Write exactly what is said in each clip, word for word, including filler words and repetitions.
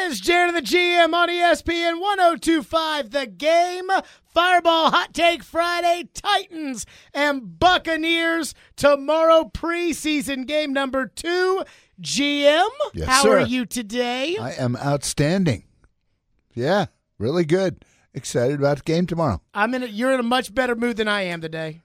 is Jared the G M on E S P N one oh two point five. The Game. Fireball Hot Take Friday. Titans and Buccaneers tomorrow. Preseason game number two. G M, yes, how sir. are you today? I am outstanding. Yeah, really good. Excited about the game tomorrow. I'm in. A, you're in a much better mood than I am today.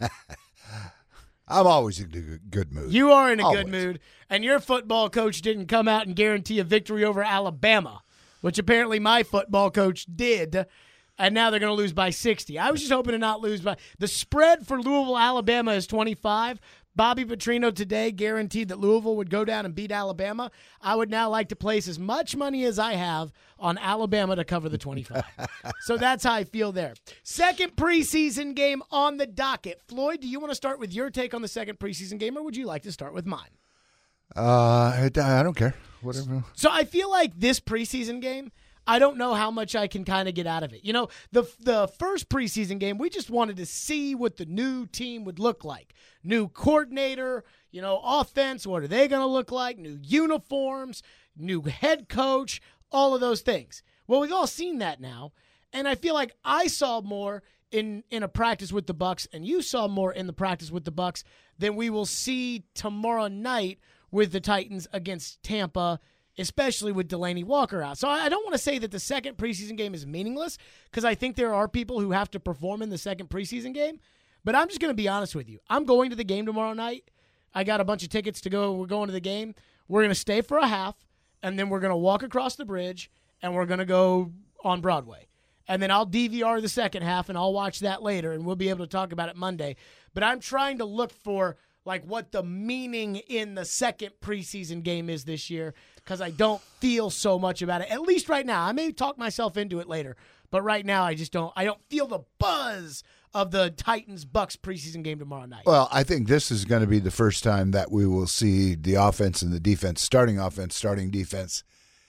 I'm always in a good mood. You are in a always. good mood, and your football coach didn't come out and guarantee a victory over Alabama, which apparently my football coach did, and now they're going to lose by sixty. I was just hoping to not lose by – the spread for Louisville, Alabama is twenty-five. Bobby Petrino today guaranteed that Louisville would go down and beat Alabama. I would now like to place as much money as I have on Alabama to cover the twenty-five. So that's how I feel there. Second preseason game on the docket. Floyd, do you want to start with your take on the second preseason game, or would you like to start with mine? Uh, I, I don't care. Whatever. So I feel like this preseason game, I don't know how much I can kind of get out of it. You know, the the first preseason game, we just wanted to see what the new team would look like. New coordinator, you know, offense, what are they going to look like? New uniforms, new head coach, all of those things. Well, we've all seen that now, and I feel like I saw more in, in a practice with the Bucs, and you saw more in the practice with the Bucs than we will see tomorrow night with the Titans against Tampa, especially with Delanie Walker out. So I don't want to say that the second preseason game is meaningless, because I think there are people who have to perform in the second preseason game. But I'm just going to be honest with you. I'm going to the game tomorrow night. I got a bunch of tickets to go. We're going to the game. We're going to stay for a half, and then we're going to walk across the bridge, and we're going to go on Broadway. And then I'll D V R the second half, and I'll watch that later, and we'll be able to talk about it Monday. But I'm trying to look for like what the meaning in the second preseason game is this year, because I don't feel so much about it, at least right now. I may talk myself into it later, but right now I just don't I don't feel the buzz of the Titans-Bucs preseason game tomorrow night. Well, I think this is going to be the first time that we will see the offense and the defense, starting offense, starting defense,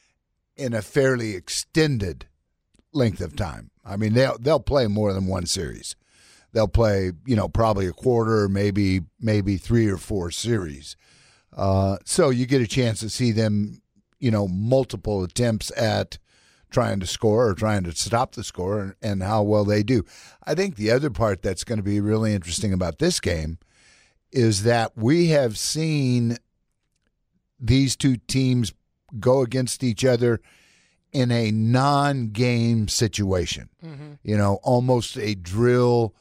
in a fairly extended length of time. I mean, they'll, they'll play more than one series. They'll play, you know, probably a quarter, maybe maybe three or four series. Uh, so you get a chance to see them, you know, multiple attempts at trying to score or trying to stop the score, and, and how well they do. I think the other part that's going to be really interesting about this game is that we have seen these two teams go against each other in a non-game situation. Mm-hmm. You know, almost a drill.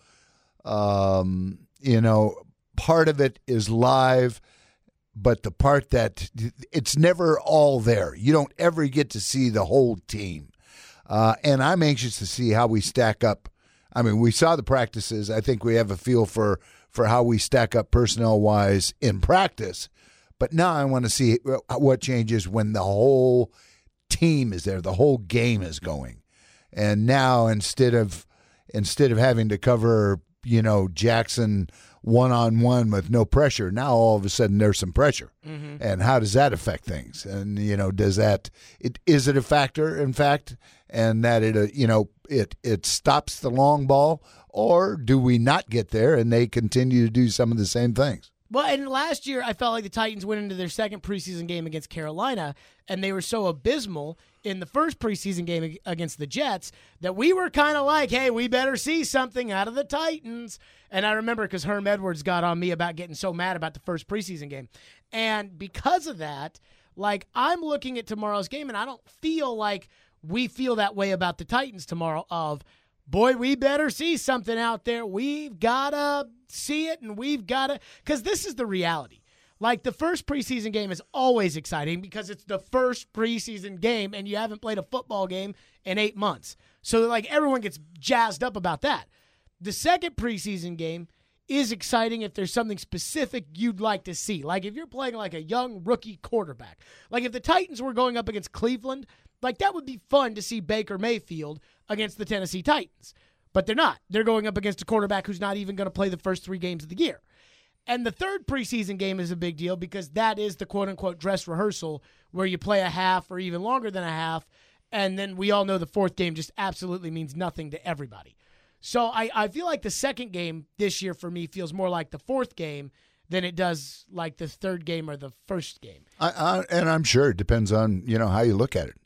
Um, you know, part of it is live, but the part that it's never all there. You don't ever get to see the whole team. Uh, and I'm anxious to see how we stack up. I mean, we saw the practices. I think we have a feel for, for how we stack up personnel-wise in practice. But now I want to see what changes when the whole team is there, the whole game is going. And now instead of instead of having to cover, you know, Jackson one-on-one with no pressure, now all of a sudden there's some pressure. Mm-hmm. And how does that affect things? And, you know, does that it is it a factor, in fact, and that it, uh, you know, it it stops the long ball, or do we not get there and they continue to do some of the same things? Well, and last year I felt like the Titans went into their second preseason game against Carolina, and they were so abysmal in the first preseason game against the Jets that we were kind of like, hey, we better see something out of the Titans. And I remember because Herm Edwards got on me about getting so mad about the first preseason game. And because of that, like, I'm looking at tomorrow's game, and I don't feel like we feel that way about the Titans tomorrow of, boy, we better see something out there. We've got to see it, and we've got to – because this is the reality. Like, the first preseason game is always exciting because it's the first preseason game, and you haven't played a football game in eight months. So, like, everyone gets jazzed up about that. The second preseason game is exciting if there's something specific you'd like to see. Like, if you're playing, like, a young rookie quarterback. Like, if the Titans were going up against Cleveland, like, that would be fun to see Baker Mayfield against the Tennessee Titans. But they're not. They're going up against a quarterback who's not even going to play the first three games of the year. And the third preseason game is a big deal because that is the quote-unquote dress rehearsal where you play a half or even longer than a half, and then we all know the fourth game just absolutely means nothing to everybody. So I, I feel like the second game this year for me feels more like the fourth game than it does like the third game or the first game. I, I, and I'm sure it depends on, you know, how you look at it.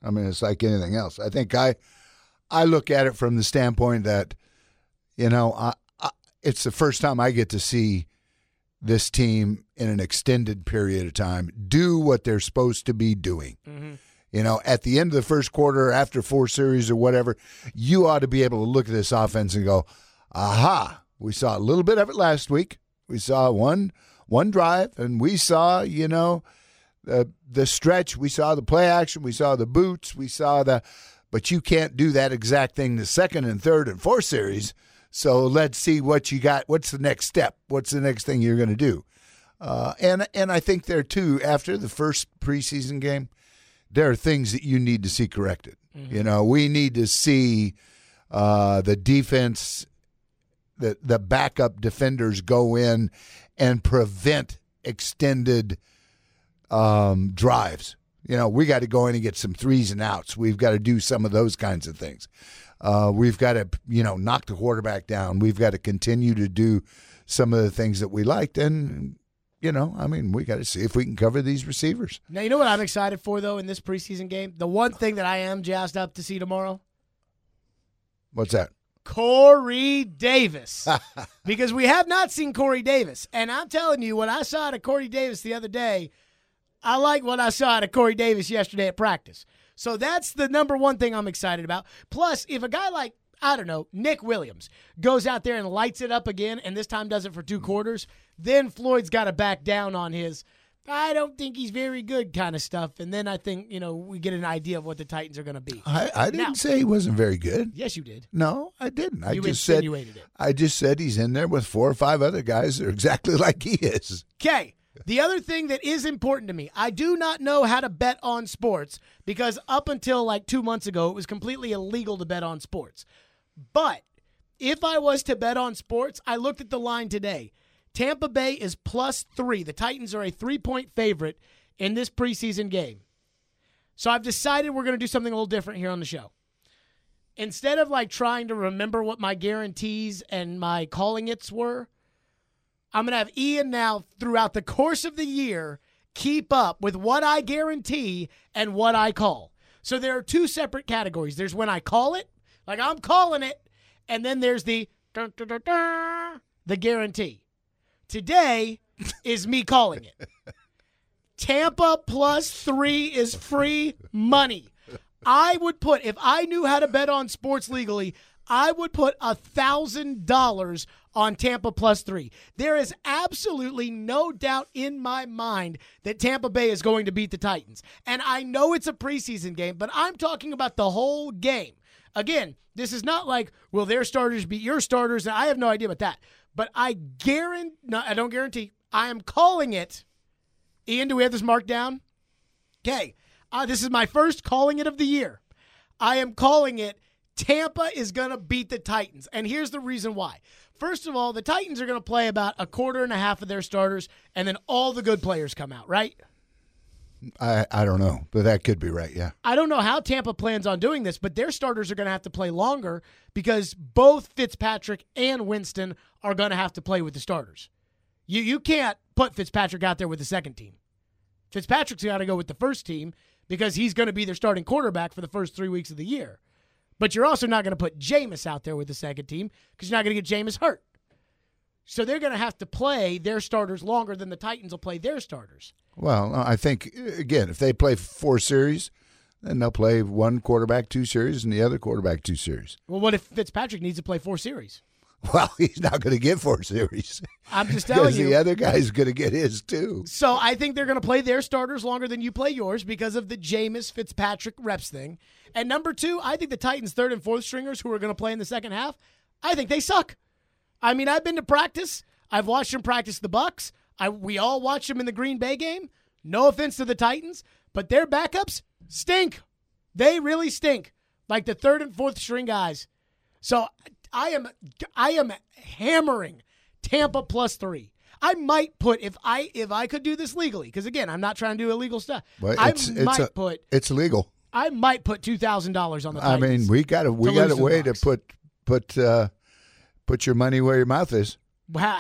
I mean, it's like anything else. I think I I look at it from the standpoint that, you know, I, I, it's the first time I get to see this team in an extended period of time do what they're supposed to be doing. Mm-hmm. You know, at the end of the first quarter, after four series or whatever, you ought to be able to look at this offense and go, aha, we saw a little bit of it last week. We saw one one drive, and we saw, you know, the the stretch. We saw the play action. We saw the boots. We saw the – but you can't do that exact thing the second and third and fourth series. So let's see what you got. What's the next step? What's the next thing you're going to do? Uh, and and I think there, too, after the first preseason game, there are things that you need to see corrected. Mm-hmm. You know, we need to see uh, the defense, the, the backup defenders go in and prevent extended um, drives. You know, we got to go in and get some threes and outs. We've got to do some of those kinds of things. Uh, we've got to, you know, knock the quarterback down. We've got to continue to do some of the things that we liked. And, you know, I mean, we got to see if we can cover these receivers. Now, you know what I'm excited for, though, in this preseason game? The one thing that I am jazzed up to see tomorrow? What's that? Corey Davis. Because we have not seen Corey Davis. And I'm telling you, what I saw out of Corey Davis the other day, I like what I saw out of Corey Davis yesterday at practice. So that's the number one thing I'm excited about. Plus, if a guy like, I don't know, Nick Williams goes out there and lights it up again, and this time does it for two quarters, then Floyd's got to back down on his, I don't think he's very good kind of stuff. And then I think, you know, we get an idea of what the Titans are going to be. I, I didn't now, say he wasn't very good. Yes, you did. No, I didn't. I you just said insinuated it. I just said he's in there with four or five other guys that are exactly like he is. Okay. The other thing that is important to me, I do not know how to bet on sports because up until like two months ago, it was completely illegal to bet on sports. But if I was to bet on sports, I looked at the line today. Tampa Bay is plus three. The Titans are a three-point favorite in this preseason game. So I've decided we're going to do something a little different here on the show. Instead of like trying to remember what my guarantees and my calling its were, I'm going to have Ian now throughout the course of the year keep up with what I guarantee and what I call. So there are two separate categories. There's when I call it, like I'm calling it, and then there's the dun, dun, dun, dun, the guarantee. Today is me calling it. Tampa plus three is free money. I would put, if I knew how to bet on sports legally, I would put one thousand dollars on Tampa plus three. There is absolutely no doubt in my mind that Tampa Bay is going to beat the Titans. And I know it's a preseason game, but I'm talking about the whole game. Again, this is not like, will their starters beat your starters? I have no idea about that. But I guarantee, no, I don't guarantee, I am calling it. Ian, do we have this marked down? Okay. Uh, this is my first calling it of the year. I am calling it Tampa is going to beat the Titans. And here's the reason why. First of all, the Titans are going to play about a quarter and a half of their starters, and then all the good players come out, right? I, I don't know, but that could be right, yeah. I don't know how Tampa plans on doing this, but their starters are going to have to play longer because both Fitzpatrick and Winston are going to have to play with the starters. You you can't put Fitzpatrick out there with the second team. Fitzpatrick's got to go with the first team because he's going to be their starting quarterback for the first three weeks of the year. But you're also not going to put Jameis out there with the second team because you're not going to get Jameis hurt. So they're going to have to play their starters longer than the Titans will play their starters. Well, I think, again, if they play four series, then they'll play one quarterback two series and the other quarterback two series. Well, what if Fitzpatrick needs to play four series? Well, he's not going to get four series. I'm just telling you. Because the other guy's going to get his, too. So I think they're going to play their starters longer than you play yours because of the Jameis Fitzpatrick reps thing. And number two, I think the Titans' third and fourth stringers who are going to play in the second half, I think they suck. I mean, I've been to practice. I've watched them practice the Bucs. I, we all watched them in the Green Bay game. No offense to the Titans, but their backups stink. They really stink, like the third and fourth string guys. So I am I am hammering Tampa plus three. I might put, if I if I could do this legally, because again, I'm not trying to do illegal stuff. Well, I it's, might it's a, put it's legal. I might put two thousand dollars on the Titans. I mean, we got a we got a way to put put uh, put your money where your mouth is. How? how?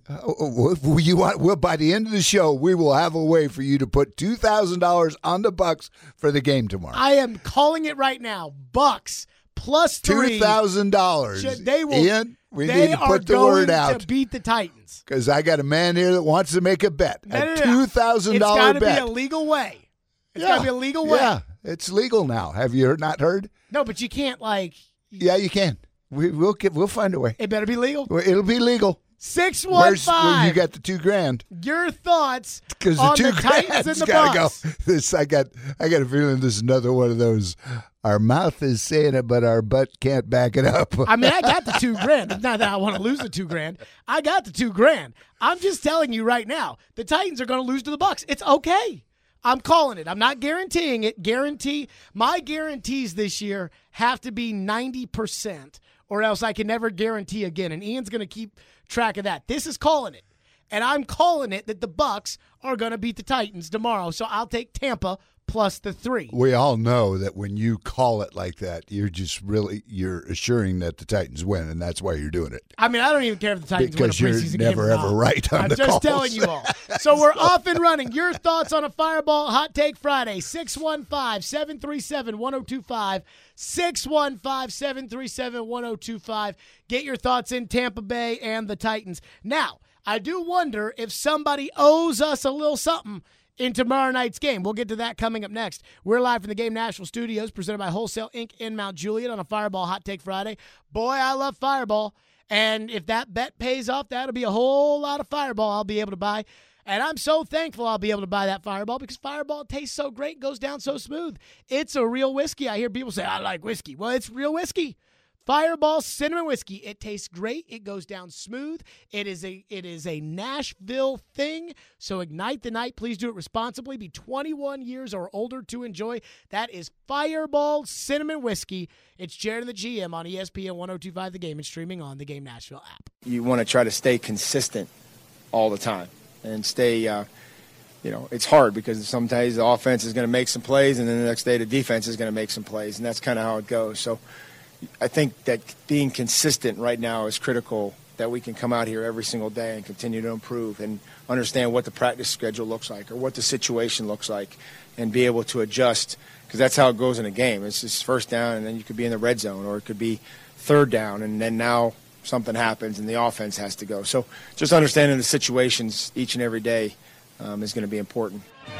Uh, you want? Well, by the end of the show, we will have a way for you to put two thousand dollars on the Bucks for the game tomorrow. I am calling it right now. Bucks plus three. Two thousand dollars. They will. Ian, we they need to are put the going word out to beat the Titans. Because I got a man here that wants to make a bet. No, a no, no. two thousand dollar bet. It's got bet. to be a legal way. It's yeah. got to be a legal way. Yeah, it's legal now. Have you not heard? No, but you can't like. Yeah, you can. We, we'll get, we'll find a way. It better be legal. It'll be legal. Six one five. Where you got the two grand? Your thoughts Because the on two the Titans and grand's the gotta Bucks. go. This I got. I got a feeling this is another one of those. Our mouth is saying it, but our butt can't back it up. I mean, I got the two grand. It's not that I want to lose the two grand. I got the two grand. I'm just telling you right now, the Titans are going to lose to the Bucks. It's okay. I'm calling it. I'm not guaranteeing it. Guarantee. My guarantees this year have to be ninety percent, or else I can never guarantee again. And Ian's going to keep track of that. This is calling it. And I'm calling it that the Bucks are going to beat the Titans tomorrow. So I'll take Tampa plus the three. We all know that when you call it like that, you're just really you're assuring that the Titans win, and that's why you're doing it. I mean, I don't even care if the Titans because win a you're preseason never game or ever not. right on I'm the just calls. telling you all. So we're off and running. Your thoughts on a Fireball Hot Take Friday? six one five, seven three seven, one oh two five. six one five, seven three seven, one oh two five. Get your thoughts in Tampa Bay and the Titans. Now, I do wonder if somebody owes us a little something in tomorrow night's game. We'll get to that coming up next. We're live from the Game Nashville Studios, presented by Wholesale Incorporated in Mount Juliet on a Fireball Hot Take Friday. Boy, I love Fireball. And if that bet pays off, that'll be a whole lot of Fireball I'll be able to buy. And I'm so thankful I'll be able to buy that Fireball because Fireball tastes so great, goes down so smooth. It's a real whiskey. I hear people say, I like whiskey. Well, it's real whiskey. Fireball Cinnamon Whiskey. It tastes great. It goes down smooth. It is a it is a Nashville thing. So ignite the night. Please do it responsibly. Be twenty-one years or older to enjoy. That is Fireball Cinnamon Whiskey. It's Jared and the G M on E S P N one oh two five The Game and streaming on the Game Nashville app. You want to try to stay consistent all the time and stay, uh, you know, it's hard because sometimes the offense is going to make some plays and then the next day the defense is going to make some plays, and that's kind of how it goes. So I think that being consistent right now is critical, that we can come out here every single day and continue to improve and understand what the practice schedule looks like or what the situation looks like and be able to adjust, because that's how it goes in a game. It's just first down and then you could be in the red zone, or it could be third down and then now something happens and the offense has to go. So just understanding the situations each and every day um, is going to be important.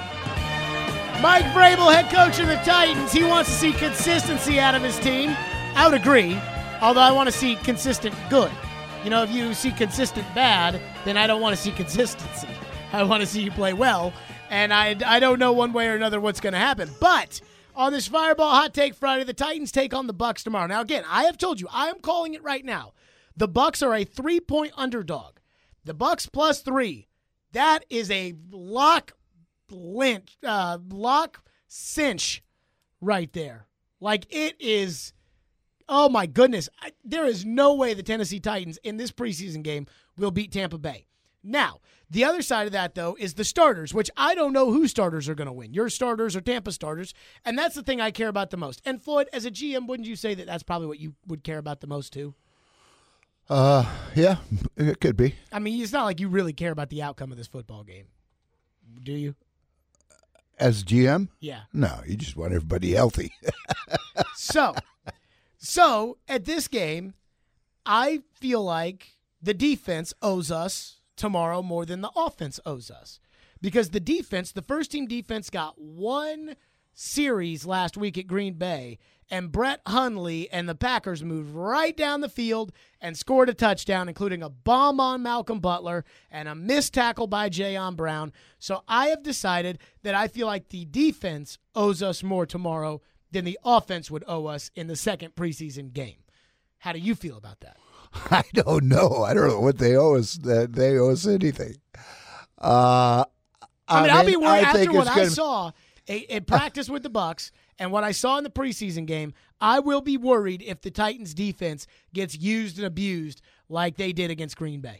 Mike Vrabel, head coach of the Titans, he wants to see consistency out of his team. I would agree, although I want to see consistent good. You know, if you see consistent bad, then I don't want to see consistency. I want to see you play well, and I, I don't know one way or another what's going to happen. But on this Fireball Hot Take Friday, the Titans take on the Bucks tomorrow. Now, again, I have told you, I am calling it right now. The Bucks are a three-point underdog. The Bucks plus three. That is a lock lynch, uh, lock cinch right there. Like, it is... Oh, my goodness. I, there is no way the Tennessee Titans in this preseason game will beat Tampa Bay. Now, the other side of that, though, is the starters, which I don't know who starters are going to win. Your starters or Tampa starters, and that's the thing I care about the most. And, Floyd, as a G M, wouldn't you say that that's probably what you would care about the most, too? Uh, yeah, it could be. I mean, it's not like you really care about the outcome of this football game. Do you? As G M? Yeah. No, you just want everybody healthy. so... So, at this game, I feel like the defense owes us tomorrow more than the offense owes us. Because the defense, the first-team defense got one series last week at Green Bay, and Brett Hundley and the Packers moved right down the field and scored a touchdown, including a bomb on Malcolm Butler and a missed tackle by Jayon Brown. So I have decided that I feel like the defense owes us more tomorrow than the offense would owe us in the second preseason game. How do you feel about that? I don't know. I don't know what they owe us. That they owe us anything. Uh, I, I mean, mean, I'll be worried I after what gonna... I saw in practice with the Bucks and what I saw in the preseason game. I will be worried if the Titans' defense gets used and abused like they did against Green Bay.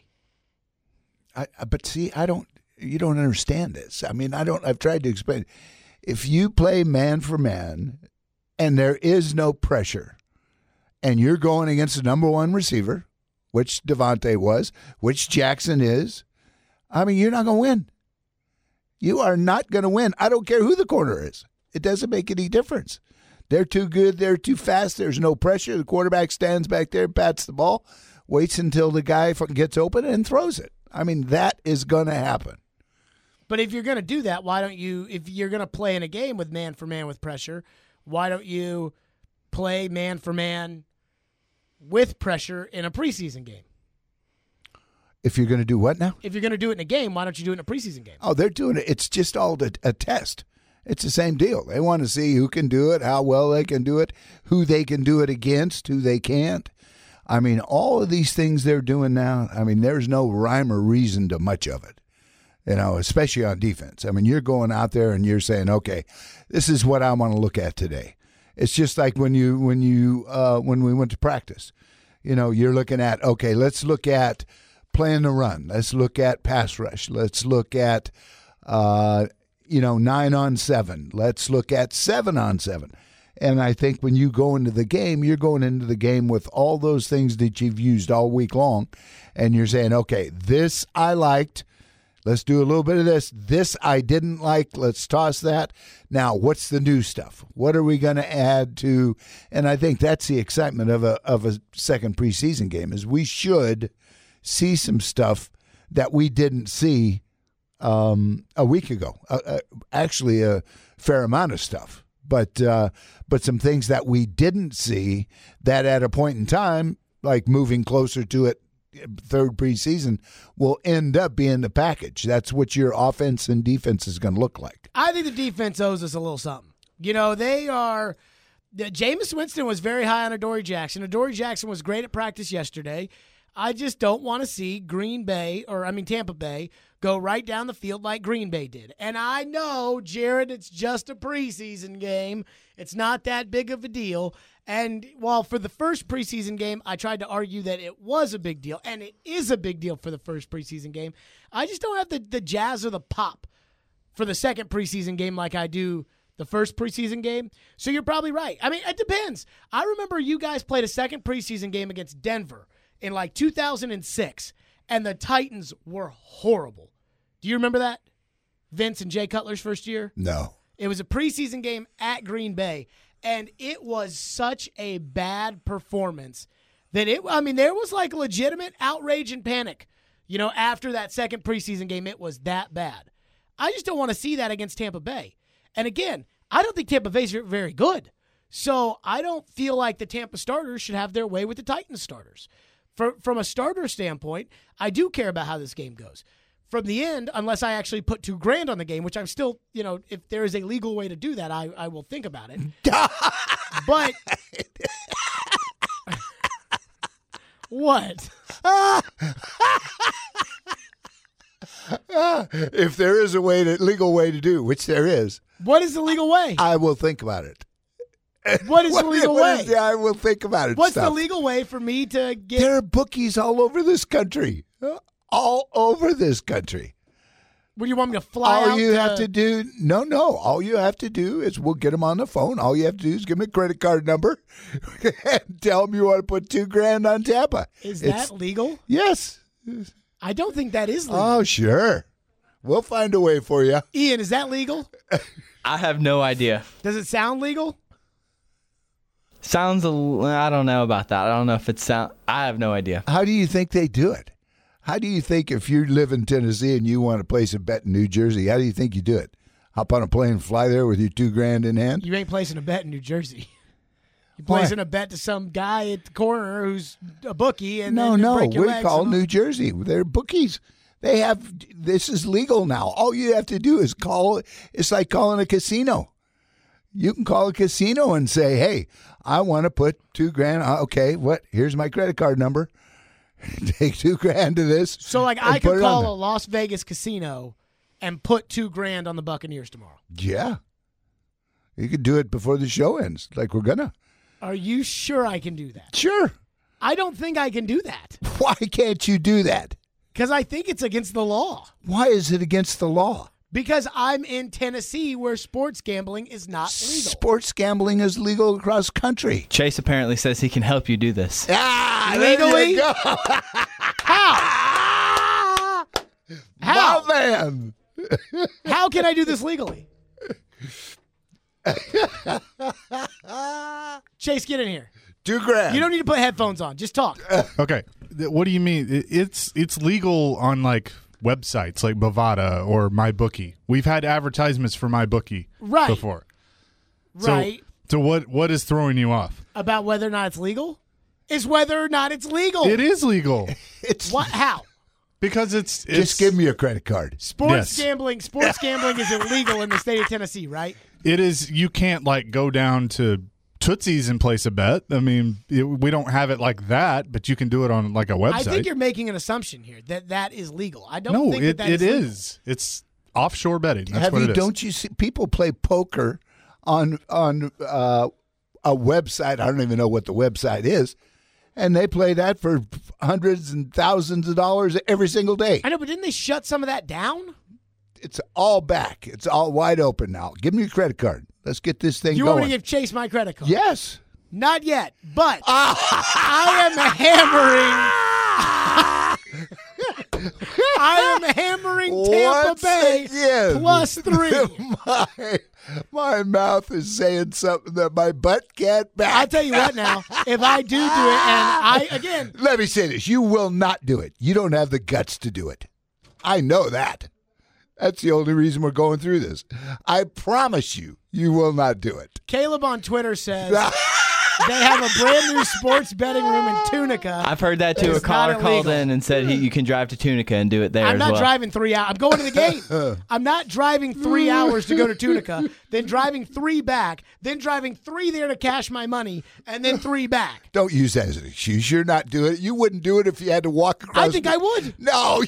I, but see, I don't. You don't understand this. I mean, I don't. I've tried to explain. If you play man for man, and there is no pressure, and you're going against the number one receiver, which Devontae was, which Jackson is, I mean, you're not going to win. You are not going to win. I don't care who the corner is. It doesn't make any difference. They're too good. They're too fast. There's no pressure. The quarterback stands back there, bats the ball, waits until the guy gets open and throws it. I mean, that is going to happen. But if you're going to do that, why don't you, if you're going to play in a game with man for man with pressure, why don't you play man for man with pressure in a preseason game? If you're going to do what now? If you're going to do it in a game, why don't you do it in a preseason game? Oh, they're doing it. It's just all a, a test. It's the same deal. They want to see who can do it, how well they can do it, who they can do it against, who they can't. I mean, all of these things they're doing now, I mean, there's no rhyme or reason to much of it, you know, especially on defense. I mean, you're going out there and you're saying, okay, this is what I want to look at today. It's just like when you when you uh, when we went to practice, you know, you're looking at, okay, let's look at playing the run. Let's look at pass rush. Let's look at, uh, you know, nine on seven. Let's look at seven on seven. And I think when you go into the game, you're going into the game with all those things that you've used all week long. And you're saying, okay, this I liked. Let's do a little bit of this. This I didn't like. Let's toss that. Now, what's the new stuff? What are we going to add to? And I think that's the excitement of a of a second preseason game is we should see some stuff that we didn't see um, a week ago. Uh, uh, actually, a fair amount of stuff, but uh, but some things that we didn't see that at a point in time, like moving closer to it, third preseason, will end up being the package. That's what your offense and defense is going to look like. I think the defense owes us a little something. You know, they are. Jameis Winston was very high on Adoree Jackson. Adoree Jackson was great at practice yesterday. I just don't want to see Green Bay, or I mean Tampa Bay, go right down the field like Green Bay did. And I know, Jared, it's just a preseason game. It's not that big of a deal. And while for the first preseason game, I tried to argue that it was a big deal, and it is a big deal for the first preseason game, I just don't have the, the jazz or the pop for the second preseason game like I do the first preseason game. So you're probably right. I mean, it depends. I remember you guys played a second preseason game against Denver in like two thousand six, and the Titans were horrible. Do you remember that? Vince and Jay Cutler's first year? No. It was a preseason game at Green Bay, and it was such a bad performance that it, I mean, there was like legitimate outrage and panic. You know, after that second preseason game, it was that bad. I just don't want to see that against Tampa Bay. And again, I don't think Tampa Bay's very good. So I don't feel like the Tampa starters should have their way with the Titans starters. For, from a starter standpoint, I do care about how this game goes. From the end, unless I actually put two grand on the game, which I'm still, you know, if there is a legal way to do that, I, I will think about it. But what? If there is a way, to, legal way to do, which there is. What is the legal way? I will think about it. What is what, the legal what way? Is the, I will think about it. What's stuff. the legal way for me to get? There are bookies all over this country. All over this country. What do you want me to fly all out you to... have to do, no, no. All you have to do is we'll get them on the phone. All you have to do is give them a credit card number and tell them you want to put two grand on Tampa. Is it's, that legal? Yes. I don't think that is legal. Oh, sure. We'll find a way for you. Ian, is that legal? I have no idea. Does it sound legal? Sounds a l- I don't know about that. I don't know if it sound. I have no idea. How do you think they do it? How do you think if you live in Tennessee and you want to place a bet in New Jersey, how do you think you do it? Hop on a plane and fly there with your two grand in hand? You ain't placing a bet in New Jersey. You're Why? placing a bet to some guy at the corner who's a bookie, and no, then you no. break your We legs call and- New Jersey. They're bookies. They have this is legal now. All you have to do is call. It's like calling a casino. You can call a casino and say, "Hey, I want to put two grand. Okay, what? Here's my credit card number. Take two grand to this." So, like, and I put could it on call there. a Las Vegas casino and put two grand on the Buccaneers tomorrow. Yeah, you could do it before the show ends, like we're gonna. Are you sure I can do that? Sure. I don't think I can do that Why can't you do that? because I think it's against the law. Why is it against the law? Because I'm in Tennessee where sports gambling is not legal. Sports gambling is legal across country. Chase apparently says he can help you do this. Ah, Legally? there you go. How? How? My man. How can I do this legally? Chase, get in here. Two grand. You don't need to put headphones on. Just talk. Okay. Th- What do you mean? It- It's it's legal on like websites like Bovada or MyBookie. We've had advertisements for MyBookie Right. before. Right. So, so what what is throwing you off? About whether or not it's legal? Is whether or not it's legal. It is legal It's What? How? because it's, it's just give me your credit card. Sports Yes. gambling. Sports gambling is illegal in the state of Tennessee, right? It is. You can't like go down to Tootsie's and place a bet. I mean, it, we don't have it like that, but you can do it on like a website. I think you're making an assumption here that that is legal. I don't no, think it that, that it is. legal. is. It's offshore betting. That's Have what you? it is. Don't you see people play poker on on uh, a website? I don't even know what the website is, and they play that for hundreds and thousands of dollars every single day. I know, but didn't they shut some of that down? It's all back. It's all wide open now. Give me your credit card. Let's get this thing You going. want me to give Chase my credit card? Yes. Not yet, but I am hammering. I am hammering Tampa Once Bay again, plus three. my, my mouth is saying something that my butt can't back. I'll tell you what now. If I do do it, and I, again, Let me say this. You will not do it. You don't have the guts to do it. I know that. That's the only reason we're going through this. I promise you, you will not do it. Caleb on Twitter says they have a brand new sports betting room in Tunica. I've heard that too. It's A caller not called illegal. in and said he, you can drive to Tunica and do it there I'm as not well. driving three hours. I'm going to the game. I'm not driving three hours to go to Tunica, then driving three back, then driving three there to cash my money, and then three back. Don't use that as an excuse. You're not doing it. You wouldn't do it if you had to walk across. I think I would. No.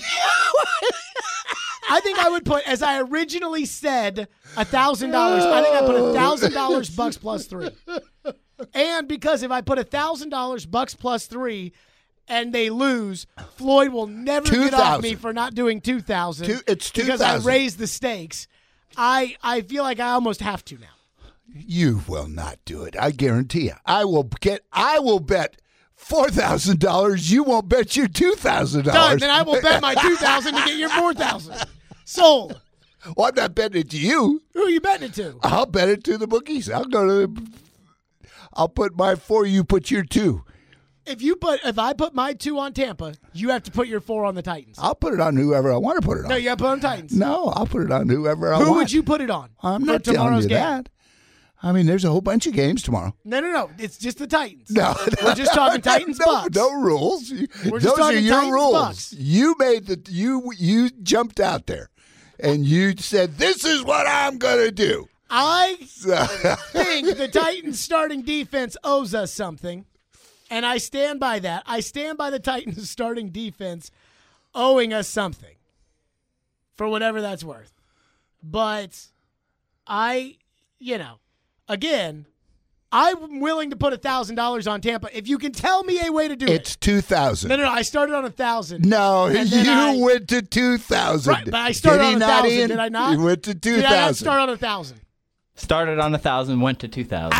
I think I would put, as I originally said, a thousand dollars. I think I put a thousand dollars bucks plus three. And because if I put a thousand dollars bucks plus three, and they lose, Floyd will never get off me for not doing two thousand. Two, it's two because I thousand. raised the stakes. I I feel like I almost have to now. You will not do it. I guarantee you. I will get. I will bet four thousand dollars. You won't bet your two thousand Done. dollars. Then I will bet my two thousand to get your four thousand. Sold. Well, I'm not betting it to you. Who are you betting it to? I'll bet it to the bookies. I'll go to the. I'll put my four. You put your two. If you put, if I put my two on Tampa, you have to put your four on the Titans. I'll put it on whoever I want to put it on. No, you got to put on Titans. No, I'll put it on whoever I Who want. would you put it on? I'm for not telling tomorrow's you game? that. I mean, there's a whole bunch of games tomorrow. No, no, no. It's just the Titans. No, We're just talking Titans no, Bucks. No rules. You- We're just Those are talking your Titans rules. Bucks. You made the you you jumped out there, and you said, "This is what I'm gonna do." I think the Titans starting defense owes us something, and I stand by that. I stand by the Titans starting defense owing us something for whatever that's worth. But I, you know, again, I'm willing to put one thousand dollars on Tampa. If you can tell me a way to do It's it. two thousand. No, no, no. I started on one thousand. No, And then you I- went to two thousand. Right, but I started Did on he one not, thousand. Ian? Did I not? You went to two Did I not thousand. start on one thousand? Started on a thousand, went to two thousand.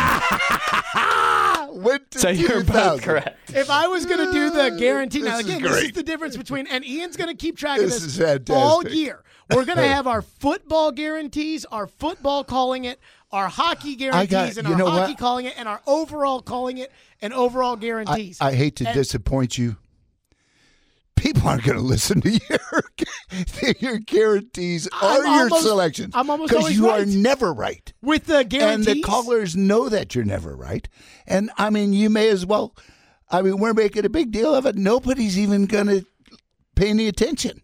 Went to So you're two thousand. both correct. If I was going to do the guarantee, now This is again, this is great. the difference between, and Ian's going to keep track of This this is fantastic. all year. We're going to have our football guarantees, our football calling it, our hockey guarantees, got- and you our know hockey what? calling it, and our overall calling it, and overall I, guarantees. I hate to And- disappoint you. People aren't going to listen to your your guarantees or I'm your almost- selections. I'm almost because always you right. are never right. With the guarantees. And the callers know that you're never right. And I mean, you may as well. I mean, we're making a big deal of it. Nobody's even going to pay any attention.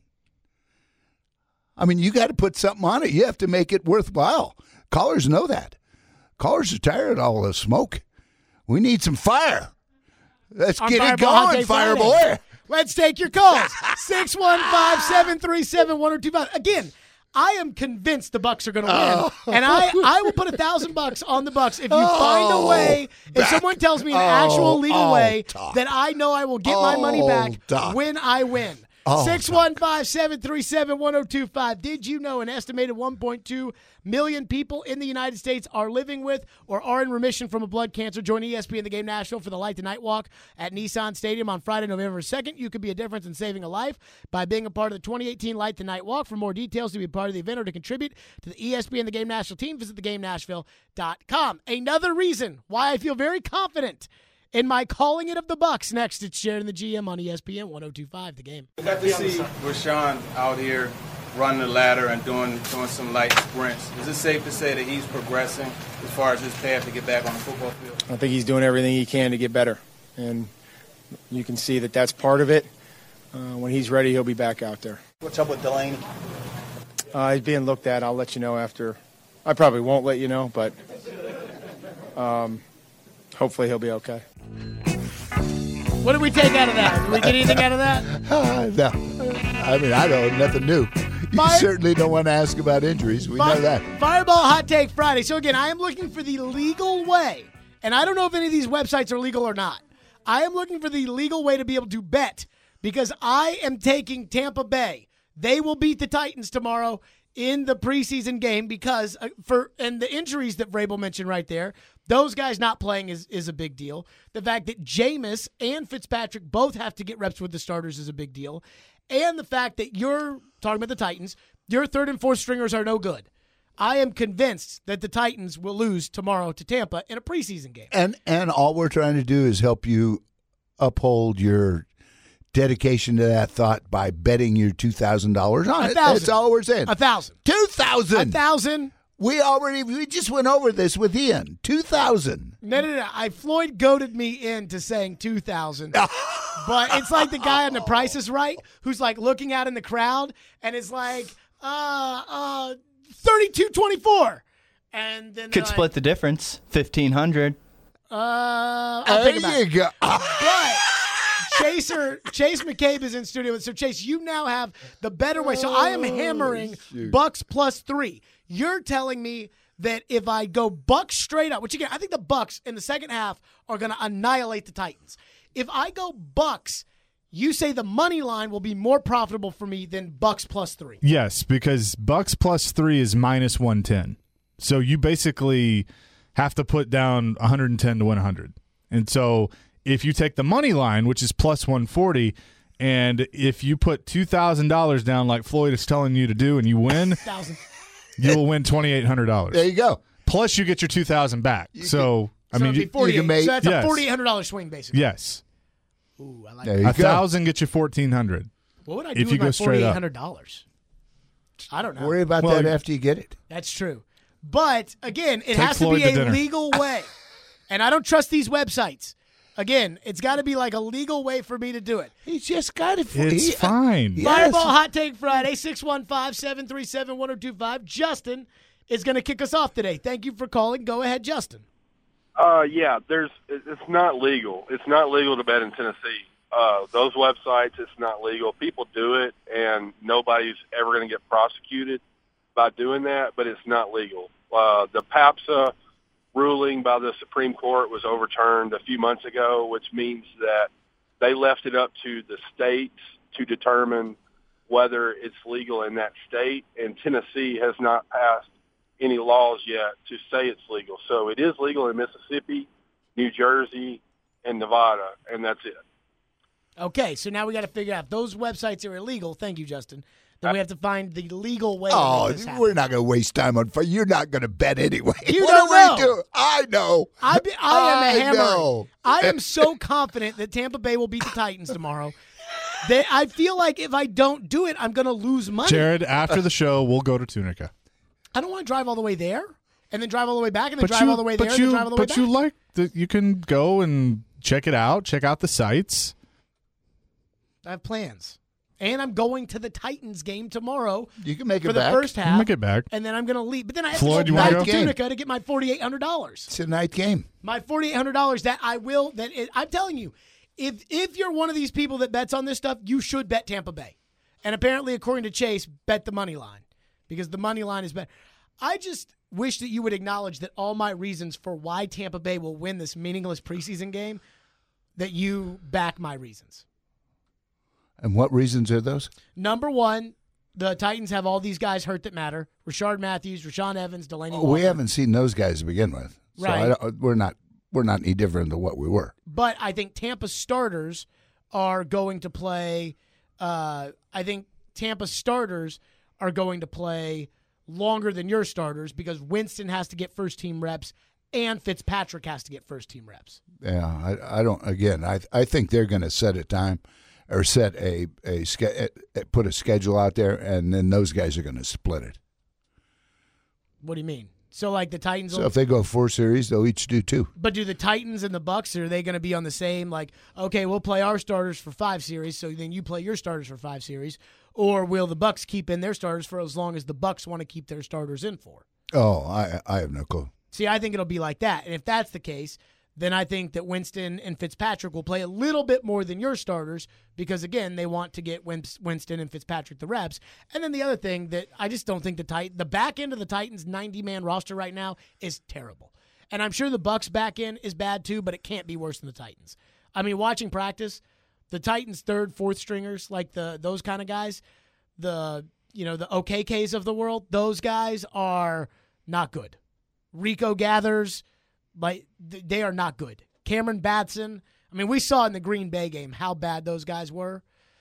I mean, you got to put something on it. You have to make it worthwhile. Callers know that. Callers are tired of all the smoke. We need some fire. Let's On get it Fireball Hot going, Day fire Friday. boy. Let's take your calls. six one five, seven three seven, one oh two five. Again, I am convinced the Bucks are going to win, Oh. and I, I will put a thousand bucks on the Bucks if you find a way. If back. someone tells me an Oh, actual legal oh, way Doc. that I know I will get my money Oh, back Doc. when I win. Oh, six one five, seven three seven, one zero two five. Did you know an estimated one point two million people in the United States are living with or are in remission from a blood cancer? Join E S P N The Game Nashville for the Light the Night Walk at Nissan Stadium on Friday, November second. You could be a difference in saving a life by being a part of the twenty eighteen Light the Night Walk. For more details, to be a part of the event or to contribute to the E S P N The Game Nashville team, visit the game nashville dot com. Another reason why I feel very confident in my calling it of the Bucks. Next, it's Sheridan the G M on E S P N one oh two point five, The Game. We got to see Rashawn out here running the ladder and doing doing some light sprints. Is it safe to say that he's progressing as far as his path to get back on the football field? I think he's doing everything he can to get better, and you can see that that's part of it. Uh, when he's ready, he'll be back out there. What's up with Delaney? Uh, he's being looked at. I'll let you know after. I probably won't let you know, but um, hopefully he'll be okay. What did we take out of that? Did we get anything out of that? Uh, no. I mean, I don't, nothing new. You Fire- certainly don't want to ask about injuries. We Fi- know that. Fireball Hot Take Friday. So, again, I am looking for the legal way, and I don't know if any of these websites are legal or not. I am looking for the legal way to be able to bet because I am taking Tampa Bay. They will beat the Titans tomorrow in the preseason game because uh, for and the injuries that Vrabel mentioned right there, those guys not playing is, is a big deal. The fact that Jameis and Fitzpatrick both have to get reps with the starters is a big deal. And the fact that you're talking about the Titans, your third and fourth stringers are no good. I am convinced that the Titans will lose tomorrow to Tampa in a preseason game. And and all we're trying to do is help you uphold your dedication to that thought by betting your two thousand dollars on A it. thousand. That's all we're saying. A thousand. two thousand A thousand. We already we just went over this with Ian. two thousand No, no, no. I Floyd goaded me into saying two thousand. But it's like the guy on The Price is Right who's like looking out in the crowd and is like, uh, uh, thirty-two twenty-four. And then Could they're split like, the difference. fifteen hundred. Uh, I'll There think about you it. go. But Chaser, Chase McCabe is in studio. So, Chase, you now have the better way. So I am hammering Bucks plus three. You're telling me that if I go Bucks straight up, which again, I think the Bucks in the second half are going to annihilate the Titans. If I go Bucks, you say the money line will be more profitable for me than Bucks plus three. Yes, because Bucks plus three is minus one ten. So you basically have to put down one hundred ten to win one hundred. And so if you take the money line, which is plus one forty, and if you put two thousand dollars down like Floyd is telling you to do and you win, Thousand. you will win twenty-eight hundred dollars. There you go. Plus you get your two thousand back. So, I So mean, it'd be you- forty-eight. can make- so that's yes. a forty-eight hundred dollars swing, basically. yes. Ooh, I like There that. you A go. thousand gets you fourteen hundred. What would I if do you with go my straight forty-eight up. hundred dollars? I don't know. Worry about Well, that after you get it. That's true. But, again, it Take has Floyd to be to a dinner. legal way. And I don't trust these websites. Again, it's got to be like a legal way for me to do it. He's just got it. For, It's he- fine. Yes. Fireball Hot Take Friday, six one five, seven three seven, one zero two five. Justin is going to kick us off today. Thank you for calling. Go ahead, Justin. Uh, yeah, there's. It's not legal. It's not legal to bet in Tennessee. Uh, those websites, it's not legal. People do it, and nobody's ever going to get prosecuted by doing that. But it's not legal. Uh, the PAPSA ruling by the Supreme Court was overturned a few months ago, which means that they left it up to the states to determine whether it's legal in that state. And Tennessee has not passed any laws yet to say it's legal. So it is legal in Mississippi, New Jersey, and Nevada, and that's it. Okay, so now we got to figure out if those websites are illegal. Thank you, Justin. Then we have to find the legal way. Oh, to make this happen. we're not going to waste time on. You're not going to bet anyway. You what don't do know. we do? I know. I, be, I am I a hammer. know. I am so confident that Tampa Bay will beat the Titans tomorrow. That I feel like if I don't do it, I'm going to lose money. Jared, after the show, we'll go to Tunica. I don't want to drive all the way there and then drive all the way back and then But drive you, all the way there but and you, then drive all the way but back. you like that you can go and check it out, check out the sites. I have plans. And I'm going to the Titans game tomorrow You can make for it the back. first half. Make it back. And then I'm going to leave. But then I have Floyd, to you go wanna back go? to Tunica to get my forty-eight hundred dollars. It's a night game. My forty-eight hundred dollars that I will, that it, I'm telling you, if if you're one of these people that bets on this stuff, you should bet Tampa Bay. And apparently, according to Chase, bet the money line because the money line is better. I just wish that you would acknowledge that all my reasons for why Tampa Bay will win this meaningless preseason game, that you back my reasons. And what reasons are those? Number one, the Titans have all these guys hurt that matter. Rashard Matthews, Rashaan Evans, Delaney Walker. We haven't seen those guys to begin with. So Right. I don't, we're not we're not any different than what we were. But I think Tampa starters are going to play uh, I think Tampa starters are going to play longer than your starters because Winston has to get first-team reps and Fitzpatrick has to get first-team reps. Yeah, I, I don't. Again, I I think they're going to set a time or set a a ske- put a schedule out there, and then those guys are going to split it. What do you mean? So like the Titans So will, if they go four series, they'll each do two. but do the Titans and the Bucks, are they going to be on the same, like, okay, we'll play our starters for five series, so then you play your starters for five series, or will the Bucks keep in their starters for as long as the Bucks want to keep their starters in for? Oh, I I have no clue. See, I think it'll be like that. And if that's the case, then I think that Winston and Fitzpatrick will play a little bit more than your starters because, again, they want to get Win- Winston and Fitzpatrick the reps. And then the other thing that I just don't think the Tit- the back end of the Titans' ninety-man roster right now is terrible. And I'm sure the Bucks' back end is bad too, but it can't be worse than the Titans. I mean, watching practice, the Titans' third, fourth stringers, like the those kind of guys, the you know the O K Ks of the world, those guys are not good. Rico Gathers, like they are not good. Cameron Batson, I mean, we saw in the Green Bay game how bad those guys were.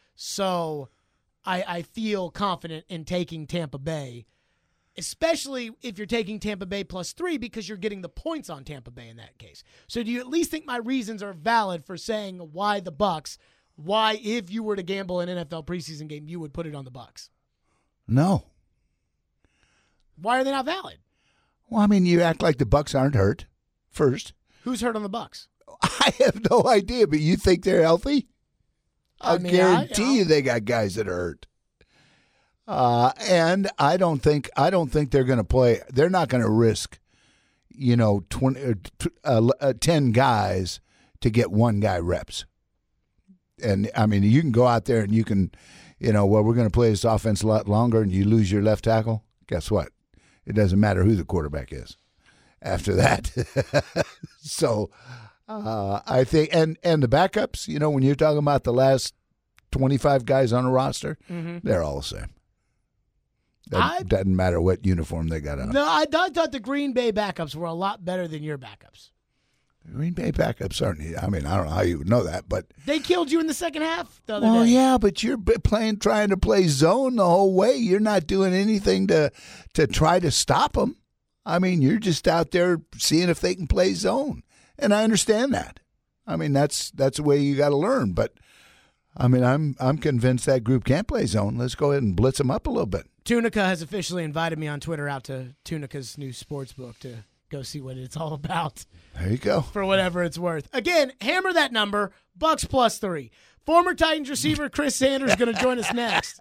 So I, I feel confident in taking Tampa Bay, especially if you're taking Tampa Bay plus three because you're getting the points on Tampa Bay in that case. So do you at least think my reasons are valid for saying why the Bucks, why if you were to gamble an N F L preseason game, you would put it on the Bucks? No. Why are they not valid? Well, I mean, you act like the Bucks aren't hurt. First, Who's hurt on the Bucks? I have no idea, but you think they're healthy? I, I mean, guarantee I- you they got guys that are hurt. Uh, and I don't think I don't think they're going to play. They're not going to risk, you know, twenty, uh, t- uh, uh, ten guys to get one guy reps. And I mean, you can go out there and you can, you know, well, we're going to play this offense a lot longer, and you lose your left tackle. Guess what? It doesn't matter who the quarterback is after that. So uh, I think, and, and the backups, you know, when you're talking about the last twenty-five guys on a roster, Mm-hmm. they're all the same. Doesn't, I- doesn't matter what uniform they got on. No, I, I thought the Green Bay backups were a lot better than your backups. Green Bay backups aren't. I mean, I don't know how you would know that, but They killed you in the second half the other well, day. yeah, but you're b- playing, trying to play zone the whole way. You're not doing anything to to try to stop them. I mean, you're just out there seeing if they can play zone, and I understand that. I mean, that's that's the way you got to learn. But I mean, I'm I'm convinced that group can't play zone. Let's go ahead and blitz them up a little bit. Tunica has officially invited me on Twitter out to Tunica's new sports book to go see what it's all about There you go. for whatever it's worth. Again, hammer that number, Bucks plus three. Former Titans receiver Chris Sanders is going to join us next.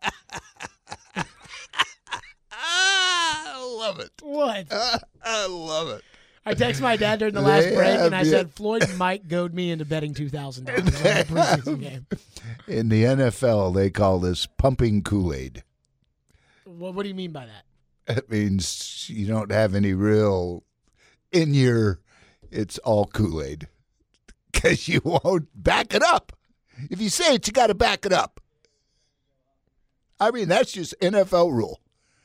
I love it. What? I love it. I texted my dad during the last They break, and have I you. said, Floyd might goad me into betting two thousand dollars on the preseason game. In the N F L, they call this pumping Kool-Aid. What, what do you mean by that? It means you don't have any real in your, it's all Kool-Aid. Because you won't back it up. If you say it, you got to back it up. I mean, that's just N F L rule.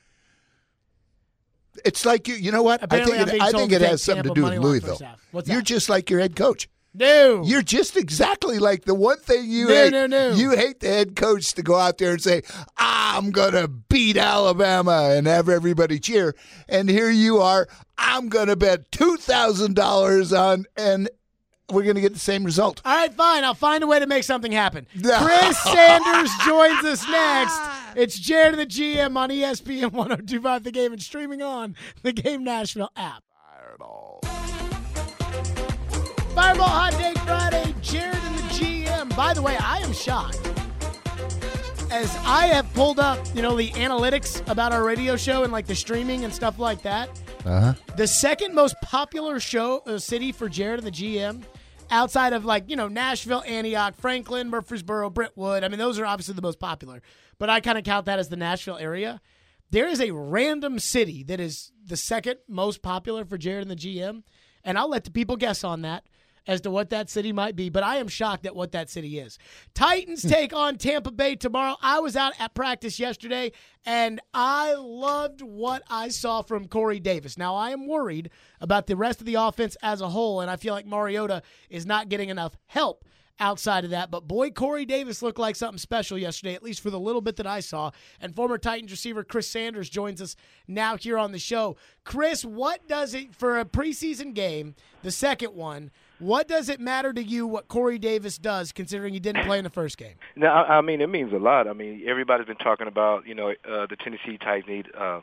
It's like, you you know what? Apparently I I'm think being it, I told think to it take has something to Tampa do money with line Louisville. first half. What's You're that? just like your head coach. No. You're just exactly like the one thing you No, hate. no, no. You hate the head coach to go out there and say, I'm going to beat Alabama and have everybody cheer. And here you are, I'm going to bet two thousand dollars on, and we're going to get the same result. All right, fine. I'll find a way to make something happen. Chris Sanders joins us next. It's Jared and the G M on E S P N one oh two point five The Game and streaming on the Game Nashville app. Fireball Hot Take Friday, Jared and the G M. By the way, I am shocked. As I have pulled up, you know, the analytics about our radio show and like the streaming and stuff like that, Uh-huh. the second most popular show uh, city for Jared and the G M, outside of like, you know, Nashville, Antioch, Franklin, Murfreesboro, Brentwood. I mean, those are obviously the most popular, but I kind of count that as the Nashville area. There is a random city that is the second most popular for Jared and the G M, and I'll let the people guess on that. as to what that city might be, but I am shocked at what that city is. Titans take on Tampa Bay tomorrow. I was out at practice yesterday, and I loved what I saw from Corey Davis. Now, I am worried about the rest of the offense as a whole, and I feel like Mariota is not getting enough help outside of that. But, boy, Corey Davis looked like something special yesterday, at least for the little bit that I saw. And former Titans receiver Chris Sanders joins us now here on the show. Chris, what does it, for a preseason game, the second one, what does it matter to you what Corey Davis does, considering he didn't play in the first game? No, I mean, it means a lot. I mean, everybody's been talking about, you know, uh, the Tennessee Titans need uh,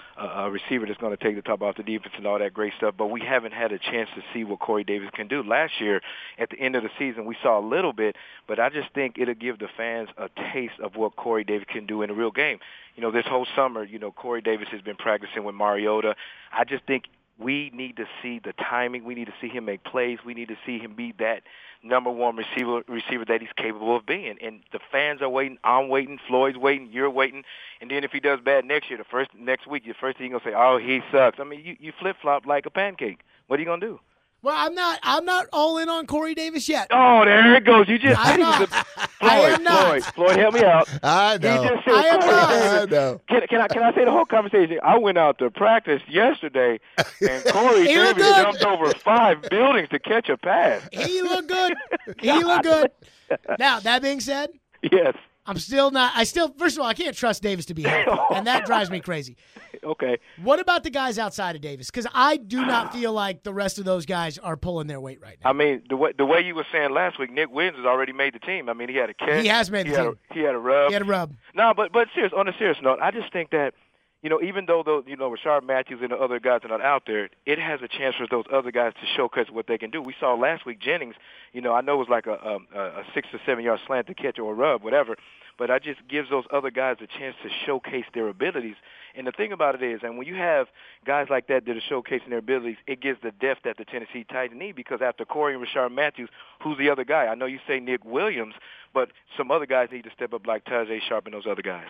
a receiver that's going to take the top off the defense and all that great stuff, but we haven't had a chance to see what Corey Davis can do. Last year, at the end of the season, we saw a little bit, but I just think it'll give the fans a taste of what Corey Davis can do in a real game. You know, this whole summer, you know, Corey Davis has been practicing with Mariota. I just think we need to see the timing. We need to see him make plays. We need to see him be that number one receiver receiver that he's capable of being. And the fans are waiting. I'm waiting. Floyd's waiting. You're waiting. And then if he does bad next year, the first next week, your first thing you're going to say, oh, he sucks. I mean, you, you flip-flop like a pancake. What are you going to do? Well, I'm not. I'm not all in on Corey Davis yet. Oh, there it goes. You just. I'm not. Floyd, I am not. Floyd, Floyd, help me out. I know. He just said, I am Corey not. Davis. I know. Can, can I can I say the whole conversation? I went out to practice yesterday, and Corey He looked Davis good. jumped over five buildings to catch a pass. He looked good. He looked good. Now, that being said, Yes. I'm still not. I still. First of all, I can't trust Davis to be healthy, and that drives me crazy. Okay. What about the guys outside of Davis? Because I do not feel like the rest of those guys are pulling their weight right now. I mean, the way the way you were saying last week, Nick Williams has already made the team. I mean, he had a catch. He has made the he had team. A, he had a rub. He had a rub. No, but but serious. On a serious note, I just think that, you know, even though those, you know, Rashard Matthews and the other guys are not out there, it has a chance for those other guys to showcase what they can do. We saw last week Jennings. You know, I know it was like a a, a six or seven yard slant to catch or a rub, whatever. But I just gives those other guys a chance to showcase their abilities. And the thing about it is, and when you have guys like that that are showcasing their abilities, it gives the depth that the Tennessee Titans need, because after Corey and Rashard Matthews, who's the other guy? I know you say Nick Williams, but some other guys need to step up like Tajay Sharp and those other guys.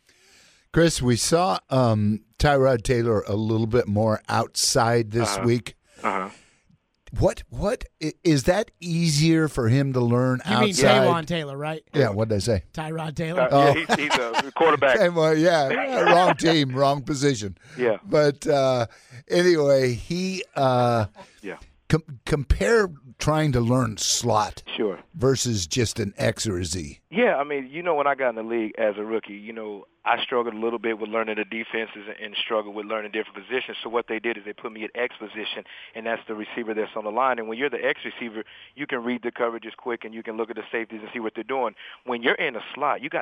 Chris, we saw um, Tyrod Taylor a little bit more outside this Uh-huh. week. Uh-huh. What what i- is that easier for him to learn You mean outside? Taywan Taylor, right? Yeah, what did I say? Tyrod Taylor. Uh, Oh. Yeah, he's, he's a quarterback. Taywan, yeah, wrong team, wrong position. Yeah. But uh, anyway, he uh, Yeah. com- compare trying to learn slot Sure. versus just an X or a Z. Yeah, I mean, you know, when I got in the league as a rookie, you know, I struggled a little bit with learning the defenses and struggled with learning different positions. So what they did is they put me at X position, and that's the receiver that's on the line. And when you're the X receiver, you can read the coverages quick, and you can look at the safeties and see what they're doing. When you're in a slot, you got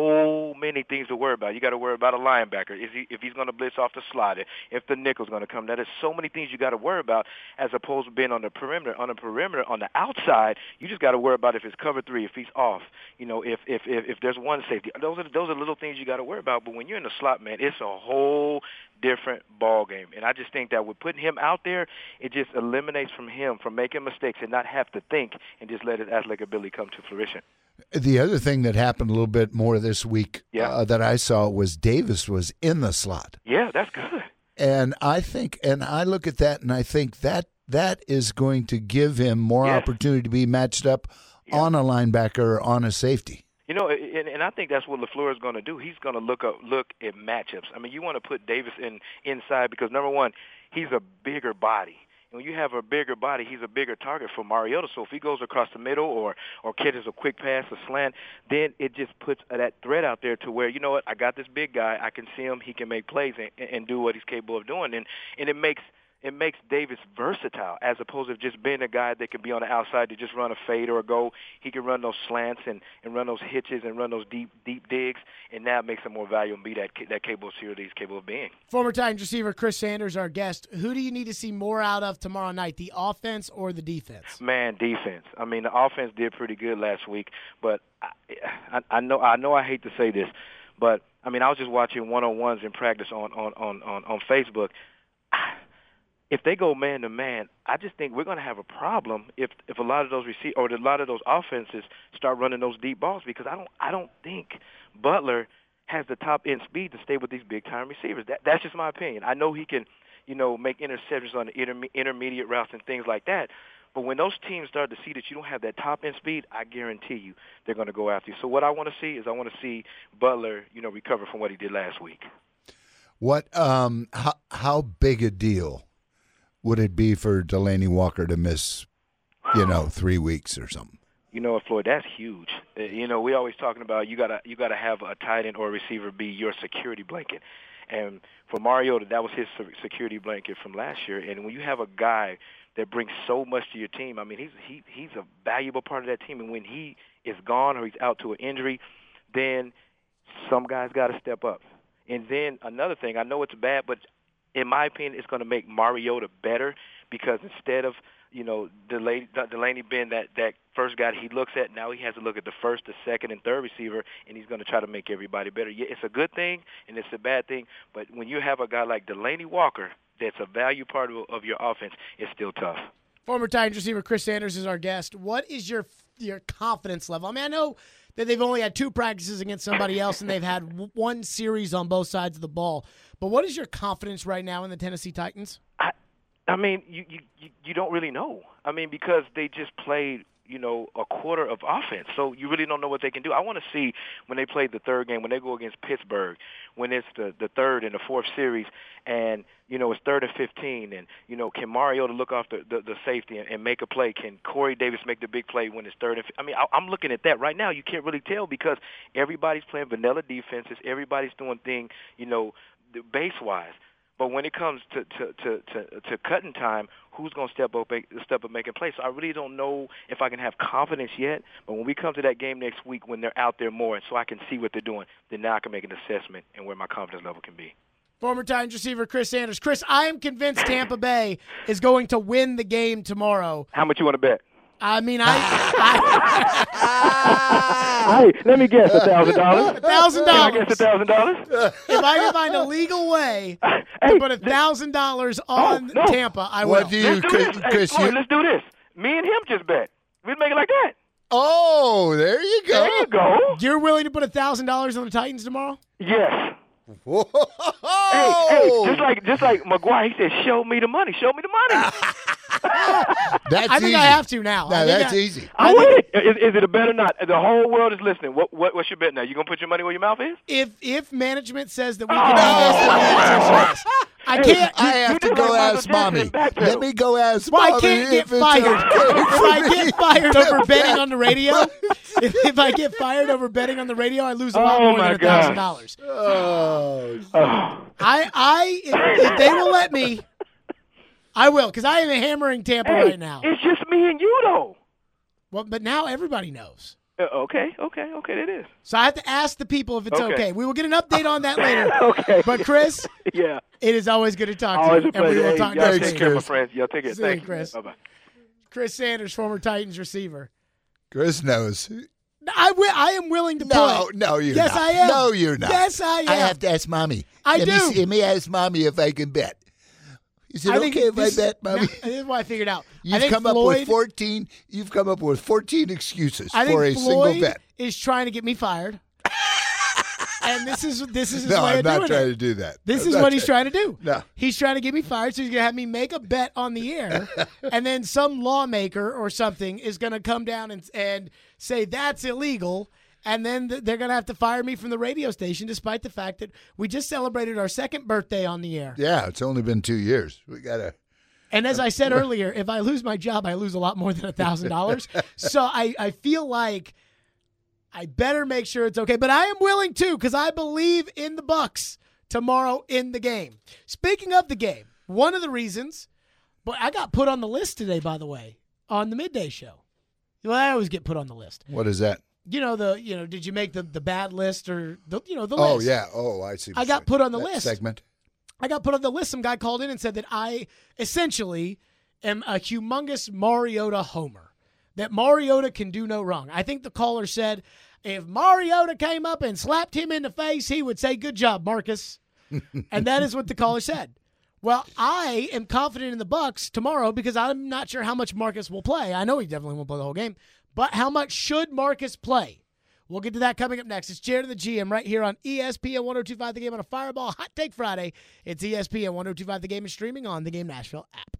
so many things to worry about. You got to worry about a linebacker, is he, if he's going to blitz off the slot, if the nickel's going to come. Now, there's so many things you got to worry about as opposed to being on the perimeter. On the perimeter, on the outside, you just got to worry about if it's cover three, if he's off, you know, if if if, if there's one safety. Those are those are little things you got to worry about. But when you're in the slot, man, it's a whole different ball game. And I just think that with putting him out there, it just eliminates from him from making mistakes and not have to think and just let his athletic ability come to fruition. The other thing that happened a little bit more this week Yeah. uh, that I saw was Davis was in the slot. Yeah, that's good. And I think, and I look at that and I think that that is going to give him more Yes. opportunity to be matched up Yeah. on a linebacker or on a safety. You know, and, and I think that's what LaFleur is going to do. He's going to look up, look at matchups. I mean, you want to put Davis in inside because, number one, he's a bigger body. And when you have a bigger body, he's a bigger target for Mariota. So if he goes across the middle or, or catches a quick pass, a slant, then it just puts that threat out there to where, you know what, I got this big guy. I can see him. He can make plays and, and do what he's capable of doing. And, and it makes – it makes Davis versatile as opposed to just being a guy that can be on the outside to just run a fade or a go. He can run those slants and, and run those hitches and run those deep deep digs, and that makes him more valuable and be that that capable receiver that he's capable of being. Former Titans receiver Chris Sanders, our guest. Who do you need to see more out of tomorrow night, the offense or the defense? Man, defense. I mean, the offense did pretty good last week, but I, I, I know I know I hate to say this, but I mean, I was just watching one-on-ones in practice on on on on, on Facebook. If they go man to man, I just think we're going to have a problem if if a lot of those receive or a lot of those offenses start running those deep balls, because I don't I don't think Butler has the top end speed to stay with these big time receivers. That that's just my opinion. I know he can, you know, make interceptions on the interme- intermediate routes and things like that, But when those teams start to see that you don't have that top-end speed, I guarantee you they're going to go after you. So what I want to see is I want to see Butler, you know, recover from what he did last week. What? Um, how, how big a deal would it be for Delaney Walker to miss, you know, three weeks or something? You know what, Floyd? That's huge. Uh, you know, we always talking about you gotta you gotta have a tight end or a receiver be your security blanket, and for Mariota, that was his security blanket from last year. And when you have a guy that brings so much to your team, I mean, he's he he's a valuable part of that team. And when he is gone or he's out to an injury, then some guys got to step up. And then another thing, I know it's bad, but in my opinion, it's going to make Mariota better because instead of you know, Delaney, Delaney being that, that first guy he looks at, now he has to look at the first, the second, and third receiver, and he's going to try to make everybody better. Yeah, it's a good thing, and it's a bad thing, but when you have a guy like Delaney Walker that's a value part of, of your offense, it's still tough. Former Titans receiver Chris Sanders is our guest. What is your your confidence level? I mean, I know that they've only had two practices against somebody else, and they've had one series on both sides of the ball, but what is your confidence right now in the Tennessee Titans? I, I mean, you, you you don't really know. I mean, because they just played, you know, a quarter of offense, so you really don't know what they can do. I want to see when they play the third game, when they go against Pittsburgh, when it's the, the third and the fourth series, and, you know, it's third and fifteen, and, you know, can Mariota look off the, the, the safety and, and make a play? Can Corey Davis make the big play when it's third and fifteen? I mean, I, I'm looking at that right now. You can't really tell because everybody's playing vanilla defenses. Everybody's doing things, you know, base-wise. But when it comes to, to, to, to, to cutting time, who's going to step up step up making plays? So I really don't know if I can have confidence yet. But when we come to that game next week, when they're out there more, and so I can see what they're doing, then now I can make an assessment and where my confidence level can be. Former Titans receiver Chris Sanders. Chris, I am convinced Tampa Bay is going to win the game tomorrow. How much you want to bet? I mean, I. I hey, let me guess, a thousand dollars. A thousand dollars. Can I guess a thousand dollars? If I can find a legal way to hey, put a thousand dollars on no. Tampa, I will. What do you, let's do Chris? this. Chris hey, you, let's do this. Me and him just bet. We make it like that. oh, there you go. There you go. You're willing to put a thousand dollars on the Titans tomorrow? Yes. Whoa. Hey, hey, just like just like McGuire, he said, "Show me the money. Show me the money." That's I think easy. I have to now. No, I think that's I, easy. I'm I think with it. Is, is it a bet or not? The whole world is listening. What, what what's your bet now? You gonna put your money where your mouth is? If if management says that we Oh. can do this, then the answer is yes. I can't. I have you to do go like Michael ask Jackson mommy. and backpedal. Let me go ask Well, I mommy. can't get if it's fired. okay If for I me get fired to over betting bet. on the radio, if, if I get fired over betting on the radio, I lose a lot Oh, more my than a thousand dollars. Oh, Oh. I, I, if, if they will let me, I will, because I am hammering Tampa Hey, right now. it's just me and you though. Well, but now everybody knows. Uh, okay, okay, okay, that is. So I have to ask the people if it's okay. Okay. We will get an update on that later. Okay. But Chris, Yeah. it is always good to talk Always to a you, and we pleasure. will Hey, talk y'all next Thanks, take week. care, my Chris. friends. Y'all take it. See you, Thank you. Chris. Bye bye. Chris Sanders, former Titans receiver. Chris knows. I, wi- I am willing to No, put. no, you're yes, not. I am. No, you're not. Yes, I am. I have to ask mommy. I let do. Me see, let me ask mommy if I can bet. Is it I think okay if I this, bet, mommy? Now, this is what I figured out. I You've think come Floyd, up with fourteen. You've come up with fourteen excuses I think for a Floyd single bet. is trying to get me fired. And this is this is his No, way I'm of not doing trying it. to do that. This I'm is not what he's trying to do. No. He's trying to get me fired, so he's going to have me make a bet on the air, and then some lawmaker or something is going to come down and, and say that's illegal, and then th- they're going to have to fire me from the radio station despite the fact that we just celebrated our second birthday on the air. Yeah, it's only been two years. We gotta. And as I said earlier, if I lose my job, I lose a lot more than one thousand dollars. So I, I feel like I better make sure it's okay. But I am willing to because I believe in the Bucks tomorrow in the game. Speaking of the game, one of the reasons, but I got put on the list today, by the way, on the midday show. Well, I always get put on the list. What is that? You know, the you know, did you make the, the bad list or, the you know, the Oh, list? yeah. Oh, I see. I got put on the That list. segment. I got put on the list. Some guy called in and said that I essentially am a humongous Mariota homer, that Mariota can do no wrong. I think the caller said if Mariota came up and slapped him in the face, he would say, "Good job, Marcus." And that is what the caller said. Well, I am confident in the Bucks tomorrow because I'm not sure how much Marcus will play. I know he definitely won't play the whole game, but how much should Marcus play? We'll get to that coming up next. It's Jared and the G M right here on E S P N one oh two point five The Game on a Fireball Hot Take Friday. It's E S P N one oh two point five The Game and streaming on the Game Nashville app.